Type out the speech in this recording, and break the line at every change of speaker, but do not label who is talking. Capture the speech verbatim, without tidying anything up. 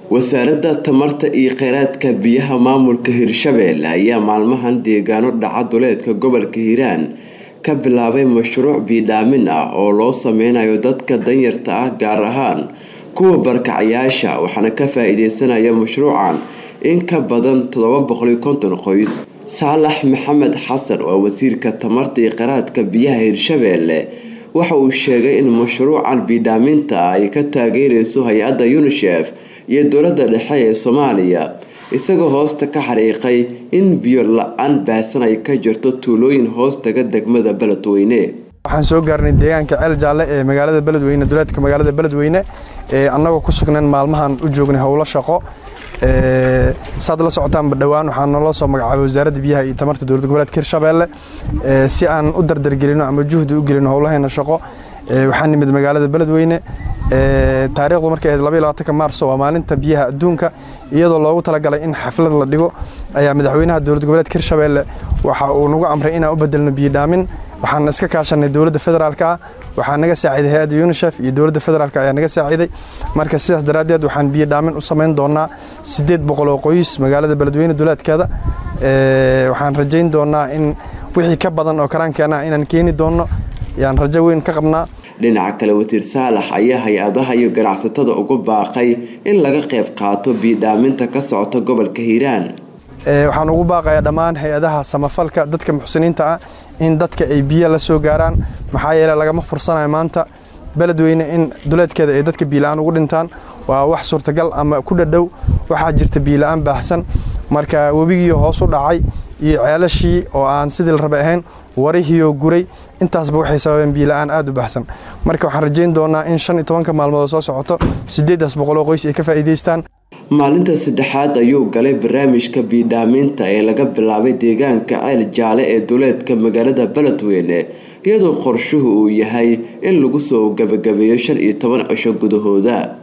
wasaaradda tamarta iyo kheyraadka biyaha maamulka Hirshabelle ayaa maalmahan deegaano dhaca duleedka gobolka Hiiraan ka bilaabay mashruuc biidhaamin ah oo loo sameynayo dadka danyarta ah gaar ahaan kuwa barakacayaasha waxaana ka faa'iideysanaya mashruucan in ka badan todoba boqol iyo konton qoys. Saalax Maxamed Xasan waa wasiirka tamarta iyo kheyraadka biyaha Hirshabelle waxa uu sheegay in mashruucan biidhaaminta ay ka taageerayso hay'adda UNICEF iyo dowladda dhexe ee Soomaaliya isagoo hoosta ka xariiqay in biyo la'aan baahsan ay ka jirto tuulooyin hoostaga degmada Beledweyne.
waxaan soo gaarnay deegaanka Ceel Jaalle ee magaalada Beledweyne duleedka magaalada Beledweyne ee annagoo ku sugnaan maalmahan u joognay hawlo shaqo ee saad la socotaan dhawaan waxaan noo soo magacaabay wasaaradda biyaha iyo tamarta dowladda gobolka Hirshabelle ee si aan u dardargelino ama juhdi u gelino hawlaheena shaqo ee waxaan nimid magaalada Beledweyne ee taariikhdu markay laba iyo labaatanka Maarso waa maalinta biyaha adduunka iyadoo loogu talagalay in xaflad la dhigo ayaa madaxweynaha dowladda gobolka Hirshabelle waxa uu nagu amray in aan u bedelno biidhaamin waxaan iska kaashanay dowladda federaalka waxaan naga saaciday hay'adda UNICEF iyo dowladda federaalka ayaa naga saaciday marka sidaas daraadeed waxaan biidhaamin u sameyn doonaa sideed boqol oo qoys magaalada Beledweyne duleedkeeda ee waxaan rajayn doonaa in wixii ka badan oo karaankeena inaan keeni doono yaan rajo weyn ka qabnaa.
dhinaca kale wasiir Saalax ayaa hay'adaha iyo ganacsatada ugu baaqay in laga qayb qaato biidhaaminta ka socota gobolka Hiiraan.
ee waxaan ugu baaqayaa dhammaan hay'adaha samafalka dadka muxsiniinta ah in dadka ay biyo la soo gaaraan maxaa yeelay lagama fursanayo maanta Beledweyne in duleedkeeda ay dadka biyo la'aan ugu dhintaan waa wax suurtagal ama ku dhadhow waxa jirta biyo la'aan baahsan marka wabigii hoos u dhacay iyo ceelashii oo aan sidii la rabay ahayn warihii oo guray intaasba waxay sababeen biyo la'aan aad u baahsan marka waxaan rajayn doonaa in shan iyo toban maalmood soo socoto sideed boqol oo qoys ay ka faa'iideystaan.
maalinta saddexaad ayuu galay barnaamijka biidhaaminta ee laga bilaabay deegaanka Ceel Jaalle ee duleedka magaalada Beledweyne iyadoo qorshuhu uu yahay in lagu soo gabagabeeyo shan iyo toban cisho gudahooda.